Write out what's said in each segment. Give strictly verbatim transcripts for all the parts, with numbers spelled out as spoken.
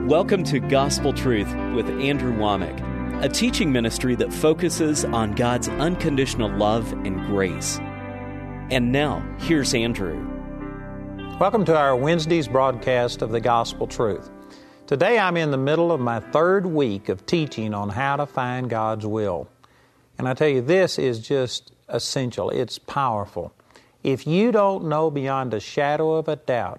Welcome to Gospel Truth with Andrew Womack, a teaching ministry that focuses on God's unconditional love and grace. And now, here's Andrew. Welcome to our Wednesday's broadcast of the Gospel Truth. Today I'm in the middle of my third week of teaching on how to find God's will. And I tell you, this is just essential. It's powerful. If you don't know beyond a shadow of a doubt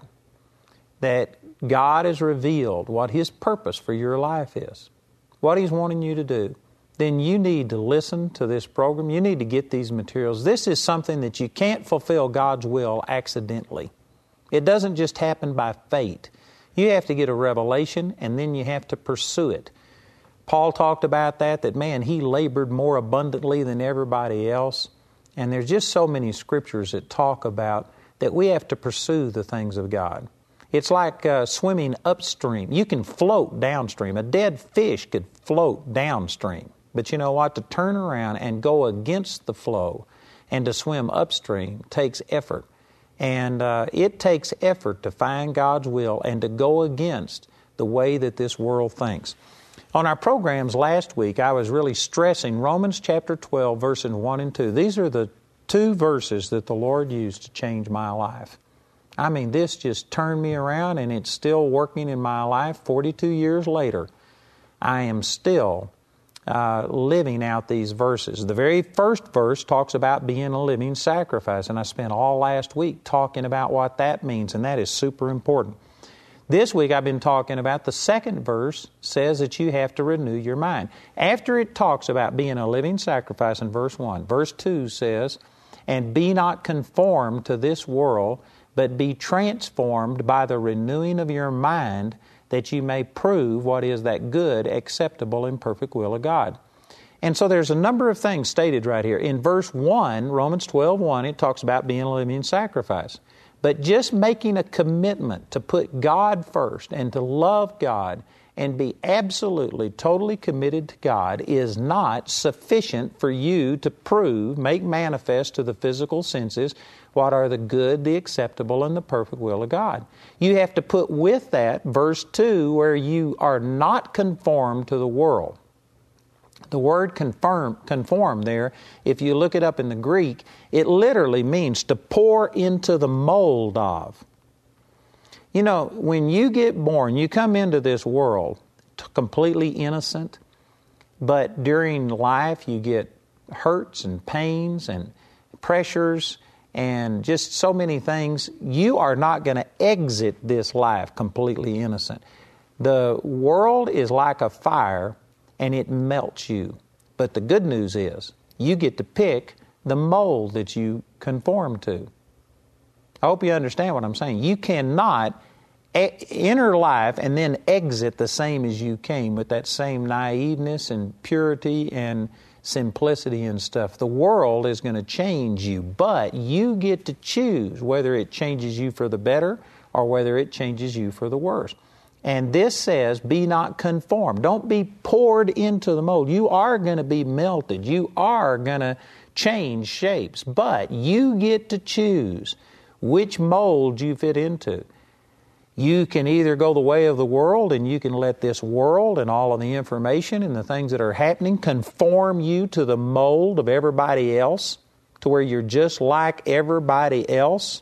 that God has revealed what His purpose for your life is, what He's wanting you to do, then you need to listen to this program. You need to get these materials. This is something that you can't fulfill God's will accidentally. It doesn't just happen by fate. You have to get a revelation, and then you have to pursue it. Paul talked about that, that man, he labored more abundantly than everybody else. And there's just so many scriptures that talk about that we have to pursue the things of God. It's like uh, swimming upstream. You can float downstream. A dead fish could float downstream. But you know what? To turn around and go against the flow and to swim upstream takes effort. And uh, it takes effort to find God's will and to go against the way that this world thinks. On our programs last week, I was really stressing Romans chapter twelve, verses one and two. These are the two verses that the Lord used to change my life. I mean, this just turned me around, and it's still working in my life. forty-two years later, I am still uh, living out these verses. The very first verse talks about being a living sacrifice, and I spent all last week talking about what that means, and that is super important. This week I've been talking about the second verse says that you have to renew your mind. After it talks about being a living sacrifice in verse one, verse two says, "And be not conformed to this world, but be transformed by the renewing of your mind, that you may prove what is that good, acceptable, and perfect will of God." And so there's a number of things stated right here. In verse one, Romans twelve one, it talks about being a living sacrifice. But just making a commitment to put God first and to love God and be absolutely, totally committed to God is not sufficient for you to prove, make manifest to the physical senses what are the good, the acceptable, and the perfect will of God. You have to put with that verse two, where you are not conformed to the world. The word conform, conform there, if you look it up in the Greek, it literally means to pour into the mold of. You know, when you get born, you come into this world completely innocent, but during life you get hurts and pains and pressures and just so many things. You are not going to exit this life completely innocent. The world is like a fire, and it melts you. But the good news is, you get to pick the mold that you conform to. I hope you understand what I'm saying. You cannot e- enter life and then exit the same as you came, with that same naiveness and purity and simplicity and stuff. The world is going to change you, but you get to choose whether it changes you for the better or whether it changes you for the worse. And this says, be not conformed. Don't be poured into the mold. You are going to be melted. You are going to change shapes. But you get to choose which mold you fit into. You can either go the way of the world, and you can let this world and all of the information and the things that are happening conform you to the mold of everybody else, to where you're just like everybody else.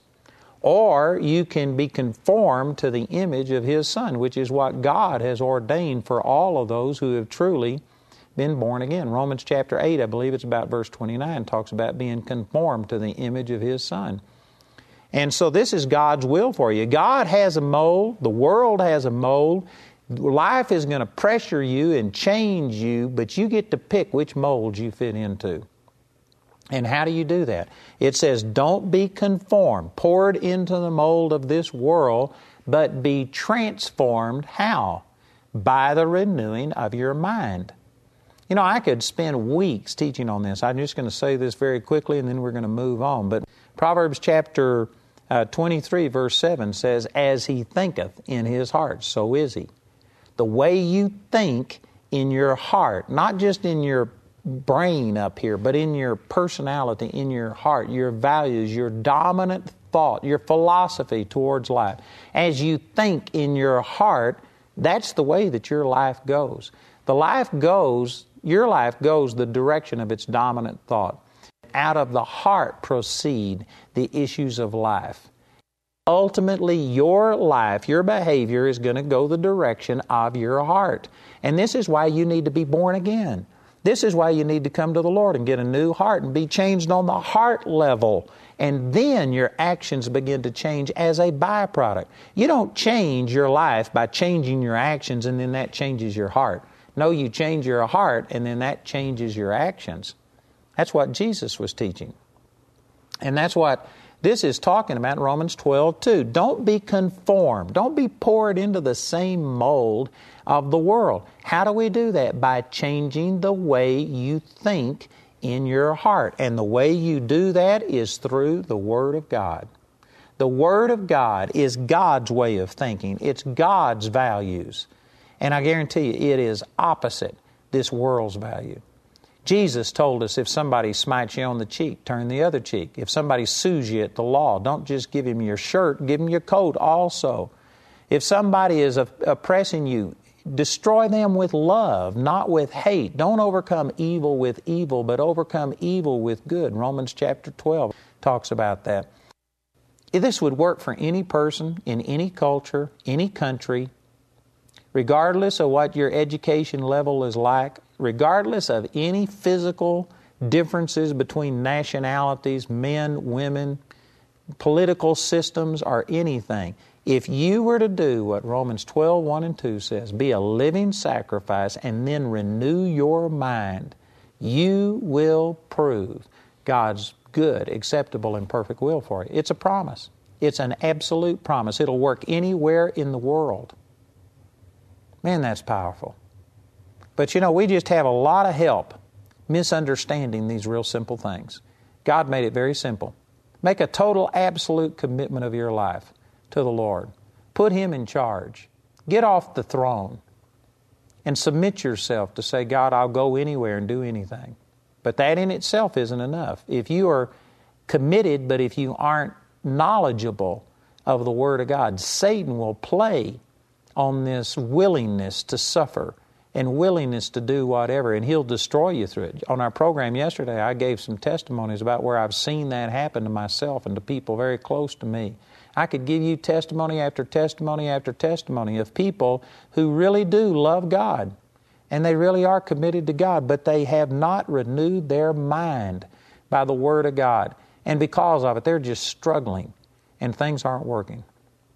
Or you can be conformed to the image of His Son, which is what God has ordained for all of those who have truly been born again. Romans chapter eight, I believe it's about verse twenty-nine, talks about being conformed to the image of His Son. And so this is God's will for you. God has a mold. The world has a mold. Life is going to pressure you and change you, but you get to pick which mold you fit into. And how do you do that? It says, don't be conformed, poured into the mold of this world, but be transformed. How? By the renewing of your mind. You know, I could spend weeks teaching on this. I'm just going to say this very quickly, and then we're going to move on. But Proverbs chapter uh, twenty-three, verse seven says, "As he thinketh in his heart, so is he." The way you think in your heart, not just in your brain up here, but in your personality, in your heart, your values, your dominant thought, your philosophy towards life. As you think in your heart, That's the way that your life goes. The life goes, your life goes the direction of its dominant thought. Out of the heart proceed the issues of life. Ultimately, your life, your behavior is going to go the direction of your heart. And this is why you need to be born again. This is why you need to come to the Lord and get a new heart and be changed on the heart level. And then your actions begin to change as a byproduct. You don't change your life by changing your actions and then that changes your heart. No, you change your heart and then that changes your actions. That's what Jesus was teaching. And that's what this is talking about in Romans twelve two. Don't be conformed. Don't be poured into the same mold of the world. How do we do that? By changing the way you think in your heart. And the way you do that is through the Word of God. The Word of God is God's way of thinking. It's God's values. And I guarantee you, it is opposite this world's value. Jesus told us if somebody smites you on the cheek, turn the other cheek. If somebody sues you at the law, don't just give him your shirt, give him your coat also. If somebody is oppressing you, destroy them with love, not with hate. Don't overcome evil with evil, but overcome evil with good. Romans chapter twelve talks about that. This would work for any person, in any culture, any country, regardless of what your education level is like, regardless of any physical differences between nationalities, men, women, political systems, or anything. If you were to do what Romans twelve one and two says, be a living sacrifice and then renew your mind, you will prove God's good, acceptable, and perfect will for you. It's a promise. It's an absolute promise. It'll work anywhere in the world. Man, that's powerful. But you know, we just have a lot of help misunderstanding these real simple things. God made it very simple. Make a total, absolute commitment of your life to the Lord. Put Him in charge. Get off the throne and submit yourself to say, God, I'll go anywhere and do anything. But that in itself isn't enough. If you are committed, but if you aren't knowledgeable of the Word of God, Satan will play on this willingness to suffer and willingness to do whatever, and he'll destroy you through it. On our program yesterday, I gave some testimonies about where I've seen that happen to myself and to people very close to me. I could give you testimony after testimony after testimony of people who really do love God, and they really are committed to God, but they have not renewed their mind by the Word of God. And because of it, they're just struggling, and things aren't working.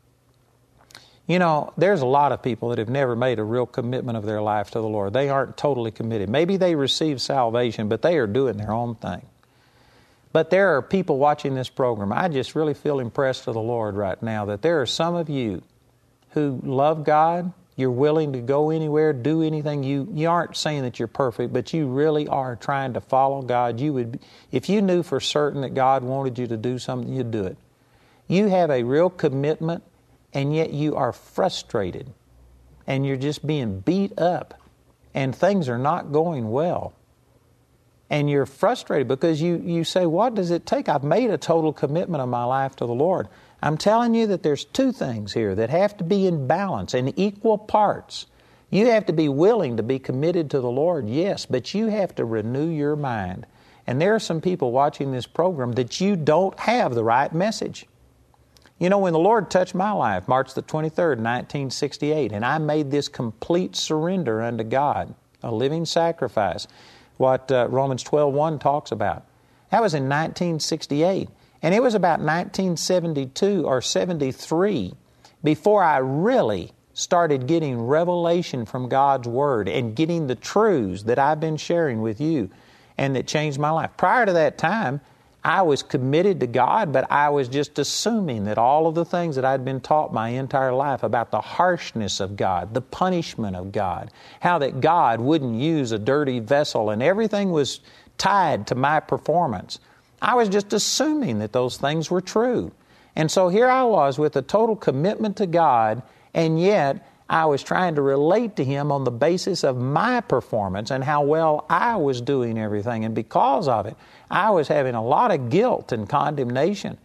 You know, there's a lot of people that have never made a real commitment of their life to the Lord. They aren't totally committed. Maybe they received salvation, but they are doing their own thing. But there are people watching this program. I just really feel impressed with the Lord right now that there are some of you who love God. You're willing to go anywhere, do anything. You, you aren't saying that you're perfect, but you really are trying to follow God. You would, if you knew for certain that God wanted you to do something, you'd do it. You have a real commitment, and yet you are frustrated, and you're just being beat up, and things are not going well. And you're frustrated because you, you say, what does it take? I've made a total commitment of my life to the Lord. I'm telling you that there's two things here that have to be in balance, in equal parts. You have to be willing to be committed to the Lord, yes, but you have to renew your mind. And there are some people watching this program that you don't have the right message. You know, when the Lord touched my life, March the twenty-third, nineteen sixty-eight, and I made this complete surrender unto God, a living sacrifice, what uh, Romans twelve one talks about. That was in nineteen sixty-eight. And it was about nineteen seventy-two or seventy-three before I really started getting revelation from God's Word and getting the truths that I've been sharing with you and that changed my life. Prior to that time, I was committed to God, but I was just assuming that all of the things that I'd been taught my entire life about the harshness of God, the punishment of God, how that God wouldn't use a dirty vessel, and everything was tied to my performance. I was just assuming that those things were true. And so here I was with a total commitment to God, and yet I was trying to relate to Him on the basis of my performance and how well I was doing everything. And because of it, I was having a lot of guilt and condemnation.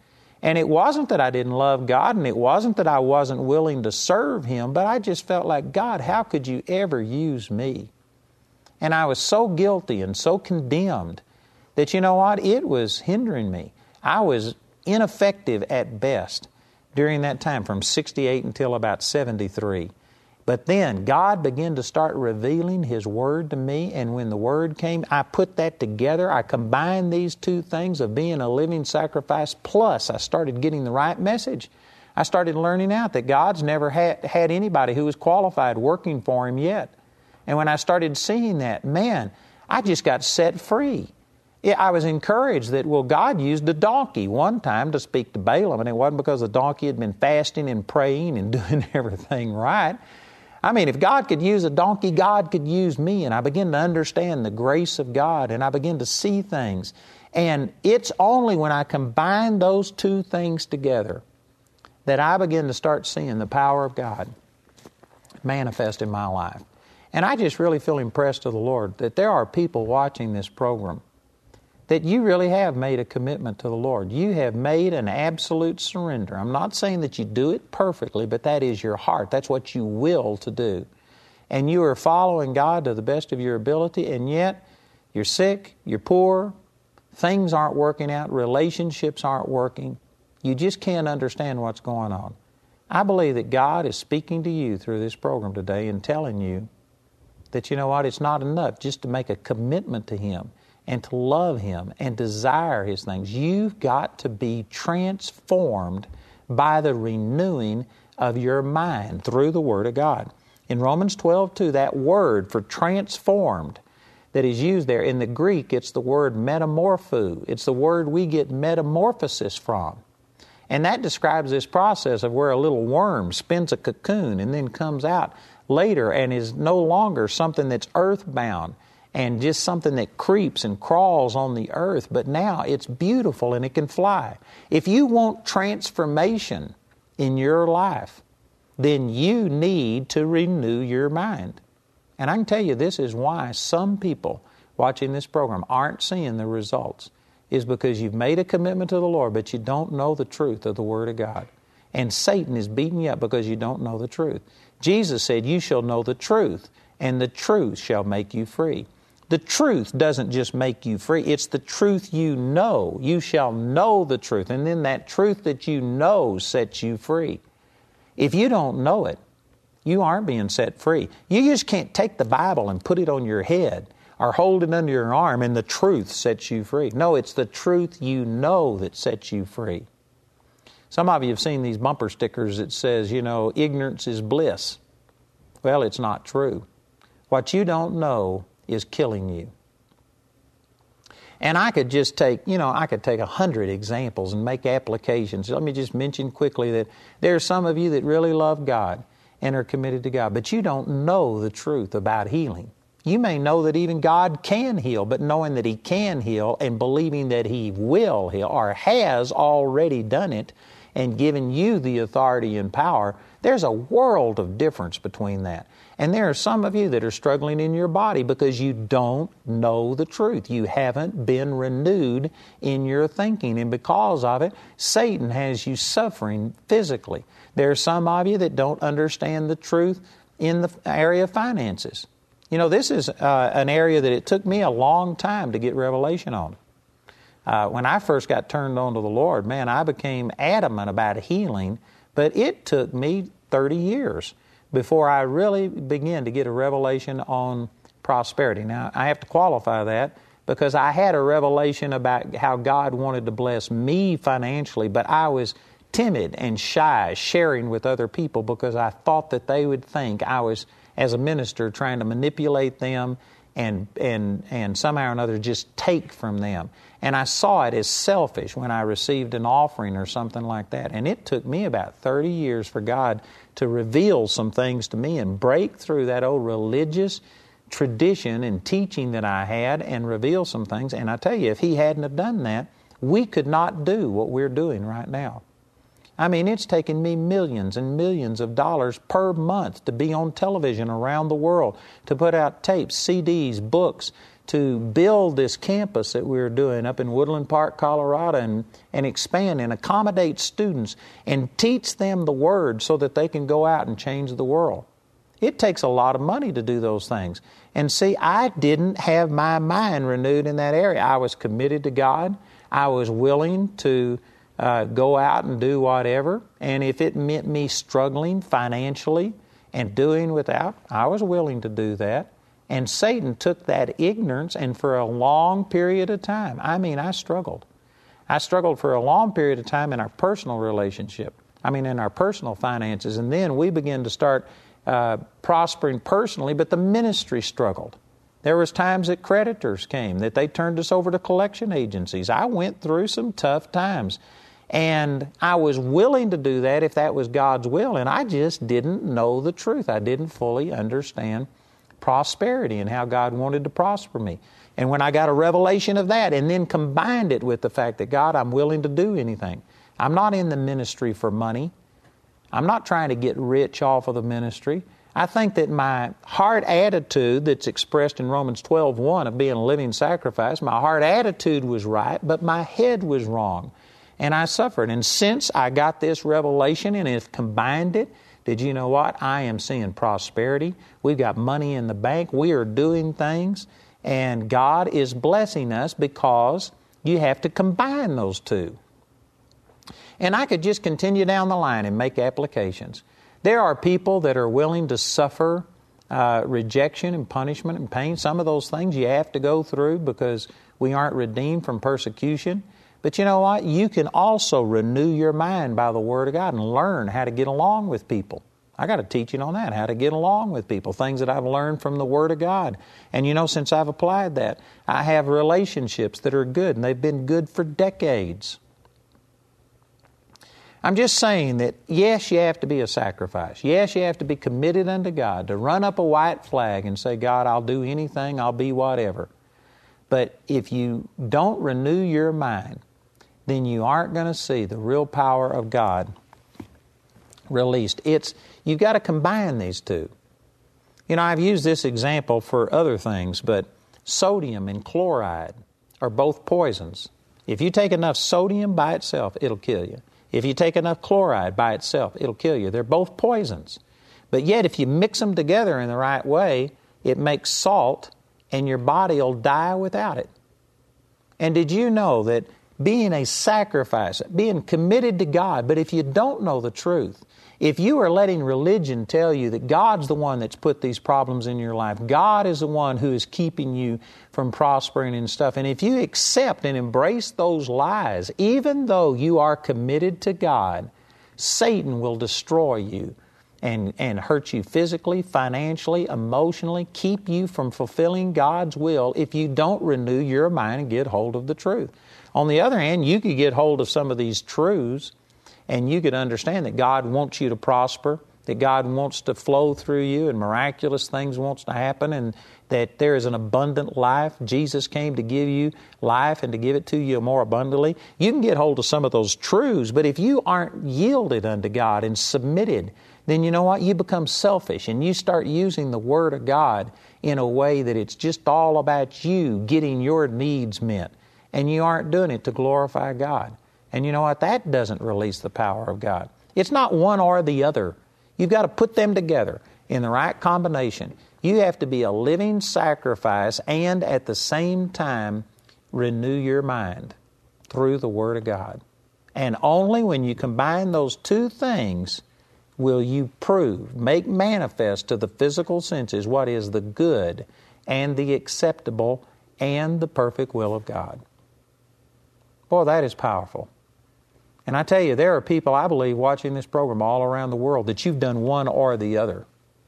And it wasn't that I didn't love God, and it wasn't that I wasn't willing to serve Him, but I just felt like, God, how could you ever use me? And I was so guilty and so condemned that, you know what, it was hindering me. I was ineffective at best during that time from sixty-eight until about seventy-three. But then God began to start revealing His Word to me, and when the Word came, I put that together. I combined these two things of being a living sacrifice, plus I started getting the right message. I started learning out that God's never had, had anybody who was qualified working for Him yet. And when I started seeing that, man, I just got set free. I was encouraged that, well, God used a donkey one time to speak to Balaam, and it wasn't because the donkey had been fasting and praying and doing everything right. I mean, if God could use a donkey, God could use me. And I began to understand the grace of God, and I began to see things. And it's only when I combine those two things together that I begin to start seeing the power of God manifest in my life. And I just really feel impressed of the Lord that there are people watching this program that you really have made a commitment to the Lord. You have made an absolute surrender. I'm not saying that you do it perfectly, but that is your heart. That's what you will to do. And you are following God to the best of your ability, and yet you're sick, you're poor, things aren't working out, relationships aren't working. You just can't understand what's going on. I believe that God is speaking to you through this program today and telling you that, you know what, it's not enough just to make a commitment to Him and to love Him and desire His things. You've got to be transformed by the renewing of your mind through the Word of God. In Romans twelve two, that word for transformed that is used there, in the Greek, it's the word metamorpho. It's the word we get metamorphosis from. And that describes this process of where a little worm spins a cocoon and then comes out later and is no longer something that's earthbound and just something that creeps and crawls on the earth, but now it's beautiful and it can fly. If you want transformation in your life, then you need to renew your mind. And I can tell you, this is why some people watching this program aren't seeing the results, is because you've made a commitment to the Lord, but you don't know the truth of the Word of God. And Satan is beating you up because you don't know the truth. Jesus said, you shall know the truth, and the truth shall make you free. The truth doesn't just make you free. It's the truth you know. You shall know the truth. And then that truth that you know sets you free. If you don't know it, you aren't being set free. You just can't take the Bible and put it on your head or hold it under your arm and the truth sets you free. No, it's the truth you know that sets you free. Some of you have seen these bumper stickers that says, you know, ignorance is bliss. Well, it's not true. What you don't know is killing you. And I could just take, you know, I could take a hundred examples and make applications. Let me just mention quickly that there are some of you that really love God and are committed to God, but you don't know the truth about healing. You may know that even God can heal, but knowing that He can heal and believing that He will heal or has already done it and given you the authority and power, there's a world of difference between that. And there are some of you that are struggling in your body because you don't know the truth. You haven't been renewed in your thinking. And because of it, Satan has you suffering physically. There are some of you that don't understand the truth in the area of finances. You know, this is uh, an area that it took me a long time to get revelation on. Uh, when I first got turned on to the Lord, man, I became adamant about healing, but it took me thirty years before I really began to get a revelation on prosperity. Now, I have to qualify that because I had a revelation about how God wanted to bless me financially, but I was timid and shy sharing with other people because I thought that they would think I was, as a minister, trying to manipulate them and and and somehow or another just take from them. And I saw it as selfish when I received an offering or something like that. And it took me about thirty years for God to reveal some things to me and break through that old religious tradition and teaching that I had and reveal some things. And I tell you, if He hadn't have done that, we could not do what we're doing right now. I mean, it's taken me millions and millions of dollars per month to be on television around the world, to put out tapes, C Ds, books, to build this campus that we're doing up in Woodland Park, Colorado, and, and expand and accommodate students and teach them the Word so that they can go out and change the world. It takes a lot of money to do those things. And see, I didn't have my mind renewed in that area. I was committed to God. I was willing to uh, go out and do whatever. And if it meant me struggling financially and doing without, I was willing to do that. And Satan took that ignorance, and for a long period of time, I mean, I struggled. I struggled for a long period of time in our personal relationship. I mean, in our personal finances. And then we began to start uh, prospering personally, but the ministry struggled. There was times that creditors came, that they turned us over to collection agencies. I went through some tough times. And I was willing to do that if that was God's will, and I just didn't know the truth. I didn't fully understand prosperity and how God wanted to prosper me. And when I got a revelation of that and then combined it with the fact that, God, I'm willing to do anything. I'm not in the ministry for money. I'm not trying to get rich off of the ministry. I think that my heart attitude that's expressed in Romans twelve one of being a living sacrifice, my heart attitude was right, but my head was wrong. And I suffered. And since I got this revelation and have combined it, did you know what? I am seeing prosperity. We've got money in the bank. We are doing things. And God is blessing us because you have to combine those two. And I could just continue down the line and make applications. There are people that are willing to suffer uh, rejection and punishment and pain. Some of those things you have to go through because we aren't redeemed from persecution. But you know what? You can also renew your mind by the Word of God and learn how to get along with people. I got a teaching on that, how to get along with people, things that I've learned from the Word of God. And you know, since I've applied that, I have relationships that are good, and they've been good for decades. I'm just saying that, yes, you have to be a sacrifice. Yes, you have to be committed unto God, to run up a white flag and say, God, I'll do anything, I'll be whatever. But if you don't renew your mind, then you aren't going to see the real power of God released. It's you've got to combine these two. You know, I've used this example for other things, but sodium and chloride are both poisons. If you take enough sodium by itself, it'll kill you. If you take enough chloride by itself, it'll kill you. They're both poisons. But yet, if you mix them together in the right way, it makes salt, and your body will die without it. And did you know that being a sacrifice, being committed to God, but if you don't know the truth, if you are letting religion tell you that God's the one that's put these problems in your life, God is the one who is keeping you from prospering and stuff, and if you accept and embrace those lies, even though you are committed to God, Satan will destroy you and, and hurt you physically, financially, emotionally, keep you from fulfilling God's will if you don't renew your mind and get hold of the truth. On the other hand, you could get hold of some of these truths and you could understand that God wants you to prosper, that God wants to flow through you and miraculous things wants to happen, and that there is an abundant life. Jesus came to give you life and to give it to you more abundantly. You can get hold of some of those truths, but if you aren't yielded unto God and submitted, then you know what? You become selfish and you start using the Word of God in a way that it's just all about you getting your needs met. And you aren't doing it to glorify God. And you know what? That doesn't release the power of God. It's not one or the other. You've got to put them together in the right combination. You have to be a living sacrifice and at the same time renew your mind through the Word of God. And only when you combine those two things will you prove, make manifest to the physical senses what is the good and the acceptable and the perfect will of God. Boy, that is powerful. And I tell you, there are people, I believe, watching this program all around the world that you've done one or the other.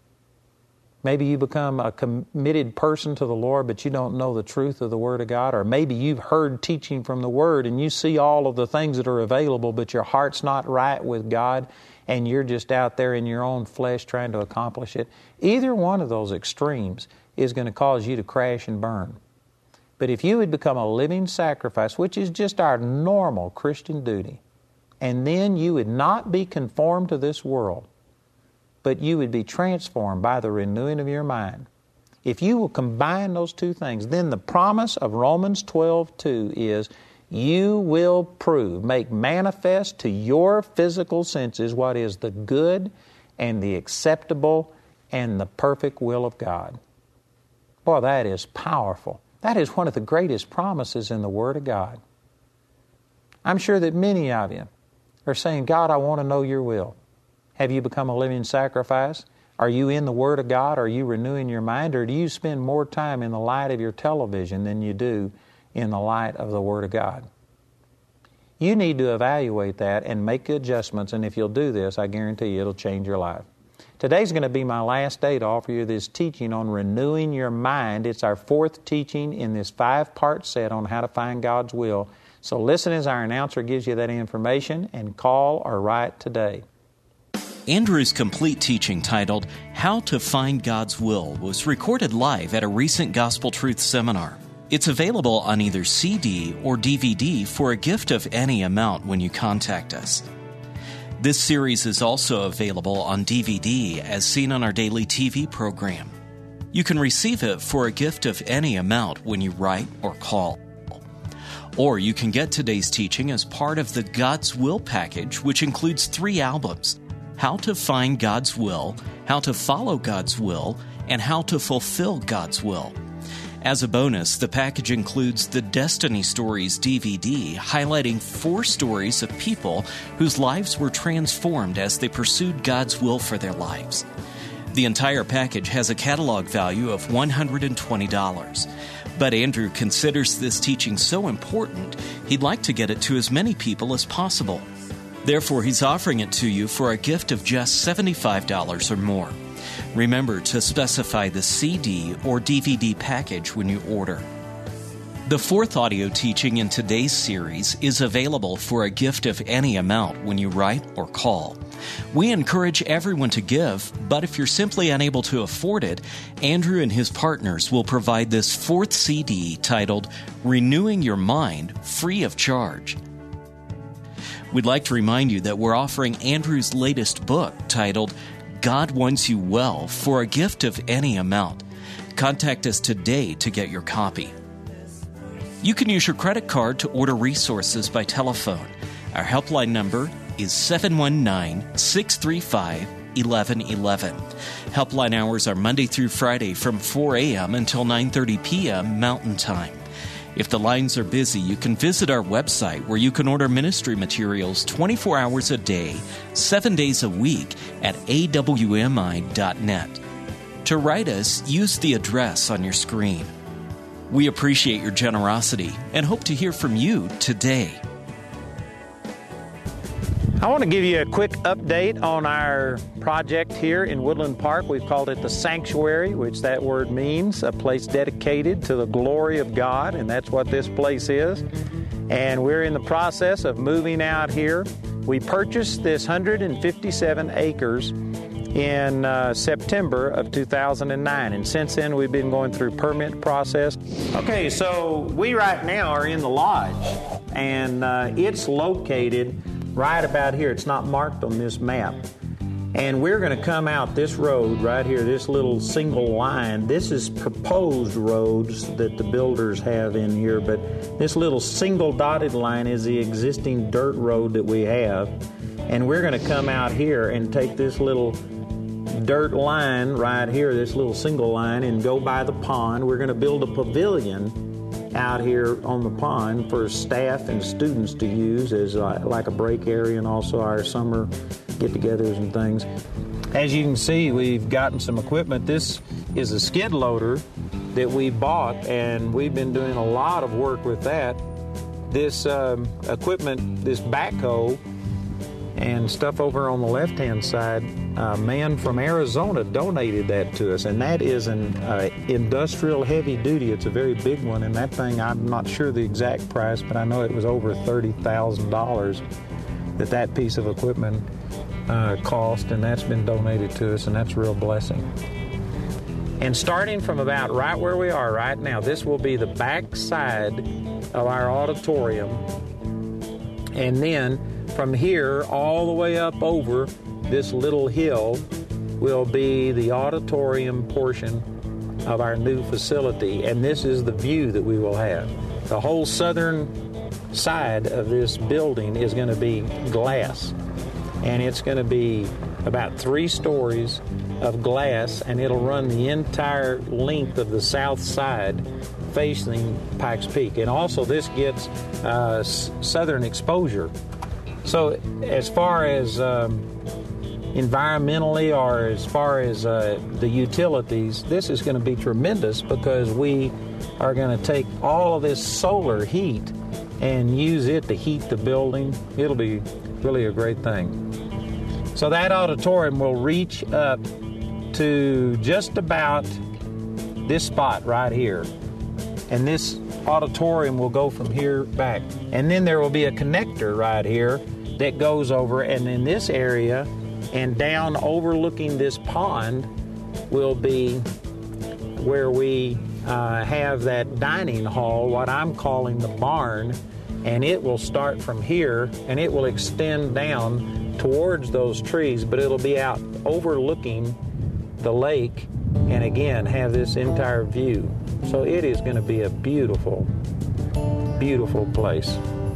Maybe you become a committed person to the Lord, but you don't know the truth of the Word of God. Or maybe you've heard teaching from the Word and you see all of the things that are available, but your heart's not right with God and you're just out there in your own flesh trying to accomplish it. Either one of those extremes is going to cause you to crash and burn. But if you would become a living sacrifice, which is just our normal Christian duty, and then you would not be conformed to this world, but you would be transformed by the renewing of your mind, If you will combine those two things, then the promise of Romans twelve two is you will prove, make manifest to your physical senses what is the good and the acceptable and the perfect will of God. Boy, that is powerful. That is one of the greatest promises in the Word of God. I'm sure that many of you are saying, God, I want to know your will. Have you become a living sacrifice? Are you in the Word of God? Are you renewing your mind? Or do you spend more time in the light of your television than you do in the light of the Word of God? You need to evaluate that and make adjustments, and if you'll do this, I guarantee you it'll change your life. Today's going to be my last day to offer you this teaching on renewing your mind. It's our fourth teaching in this five-part set on how to find God's will. So listen as our announcer gives you that information, and call or write today. Andrew's complete teaching titled How to Find God's Will was recorded live at a recent Gospel Truth seminar. It's available on either C D or D V D for a gift of any amount when you contact us. This series is also available on D V D as seen on our daily T V program. You can receive it for a gift of any amount when you write or call. Or you can get today's teaching as part of the God's Will package, which includes three albums: How to Find God's Will, How to Follow God's Will, and How to Fulfill God's Will. As a bonus, the package includes the Destiny Stories D V D, highlighting four stories of people whose lives were transformed as they pursued God's will for their lives. The entire package has a catalog value of one hundred twenty dollars. But Andrew considers this teaching so important, he'd like to get it to as many people as possible. Therefore, he's offering it to you for a gift of just seventy-five dollars or more. Remember to specify the C D or D V D package when you order. The fourth audio teaching in today's series is available for a gift of any amount when you write or call. We encourage everyone to give, but if you're simply unable to afford it, Andrew and his partners will provide this fourth C D titled Renewing Your Mind free of charge. We'd like to remind you that we're offering Andrew's latest book titled God Wants You Well for a gift of any amount. Contact us today to get your copy. You can use your credit card to order resources by telephone. Our helpline number is seven one nine, six three five, one one one one. Helpline hours are Monday through Friday from four a.m. until nine thirty p.m. Mountain Time. If the lines are busy, you can visit our website where you can order ministry materials twenty-four hours a day, seven days a week at a w m i dot net. To write us, use the address on your screen. We appreciate your generosity and hope to hear from you today. I want to give you a quick update on our project here in Woodland Park. We've called it the Sanctuary, which that word means a place dedicated to the glory of God, and that's what this place is. And we're in the process of moving out here. We purchased this one hundred fifty-seven acres in uh, September of two thousand nine, and since then we've been going through permit process. Okay, so we right now are in the lodge, and uh, it's located right about here. It's not marked on this map. And we're going to come out this road right here, this little single line. This is proposed roads that the builders have in here, but this little single dotted line is the existing dirt road that we have. And we're going to come out here and take this little dirt line right here, this little single line, and go by the pond. We're going to build a pavilion out here on the pond for staff and students to use as uh, like a break area, and also our summer get-togethers and things. As you can see, we've gotten some equipment. This is a skid loader that we bought, and we've been doing a lot of work with that. This um, equipment, this backhoe and stuff over on the left-hand side, a man from Arizona donated that to us, and that is an uh, industrial heavy duty. It's a very big one, and that thing, I'm not sure the exact price, but I know it was over thirty thousand dollars that that piece of equipment uh, cost, and that's been donated to us, and that's a real blessing. And starting from about right where we are right now, this will be the back side of our auditorium, and then from here all the way up over this little hill will be the auditorium portion of our new facility, and this is the view that we will have. The whole southern side of this building is going to be glass, and it's going to be about three stories of glass, and it'll run the entire length of the south side facing Pikes Peak. And also this gets uh, s- southern exposure. So as far as um, environmentally or as far as uh, the utilities, this is going to be tremendous because we are going to take all of this solar heat and use it to heat the building. It'll be really a great thing. So that auditorium will reach up to just about this spot right here. And this auditorium will go from here back. And then there will be a connector right here that goes over, and in this area and down overlooking this pond will be where we uh, have that dining hall, what I'm calling the barn, and it will start from here and it will extend down towards those trees, but it'll be out overlooking the lake and again have this entire view. So it is going to be a beautiful, beautiful place.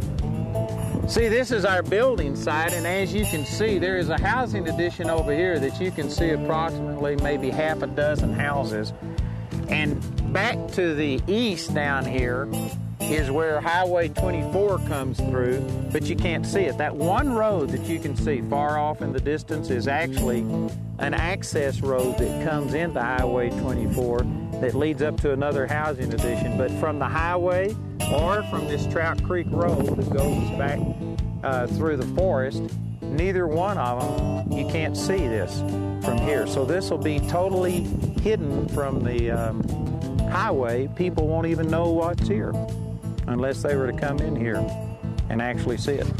See, this is our building site, and as you can see, there is a housing addition over here that you can see approximately maybe half a dozen houses. And back to the east down here is where Highway twenty-four comes through, but you can't see it. That one road that you can see far off in the distance is actually an access road that comes into Highway twenty-four that leads up to another housing addition. But from the highway or from this Trout Creek Road that goes back uh, through the forest, neither one of them, you can't see this from here. So this will be totally hidden from the um, highway. People won't even know what's here unless they were to come in here and actually see it.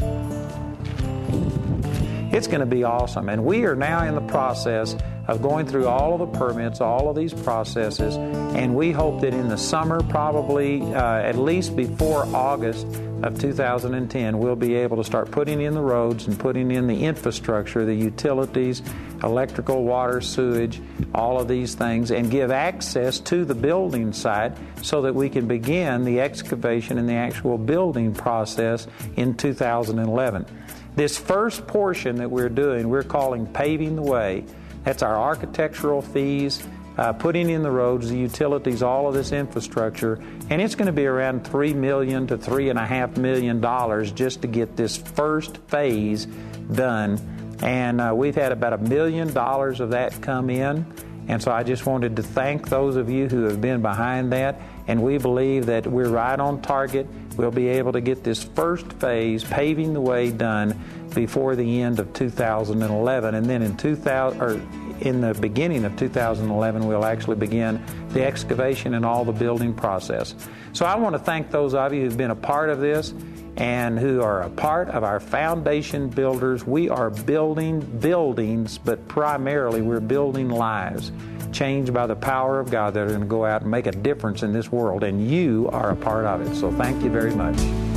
It's going to be awesome, and we are now in the process of going through all of the permits, all of these processes, and we hope that in the summer, probably uh, at least before August of two thousand ten, we'll be able to start putting in the roads and putting in the infrastructure, the utilities, electrical, water, sewage, all of these things, and give access to the building site so that we can begin the excavation and the actual building process in two thousand eleven. This first portion that we're doing, we're calling Paving the Way. That's our architectural fees, uh, putting in the roads, the utilities, all of this infrastructure, and it's going to be around three million dollars to three point five million dollars just to get this first phase done. And uh, we've had about a million dollars of that come in, and so I just wanted to thank those of you who have been behind that, and we believe that we're right on target. We'll be able to get this first phase, Paving the Way, done before the end of two thousand eleven, and then in two thousand or in the beginning of two thousand eleven, we'll actually begin the excavation and all the building process. So I want to thank those of you who've been a part of this and who are a part of our foundation builders. We are building buildings, but primarily we're building lives changed by the power of God that are going to go out and make a difference in this world, and you are a part of it. So thank you very much.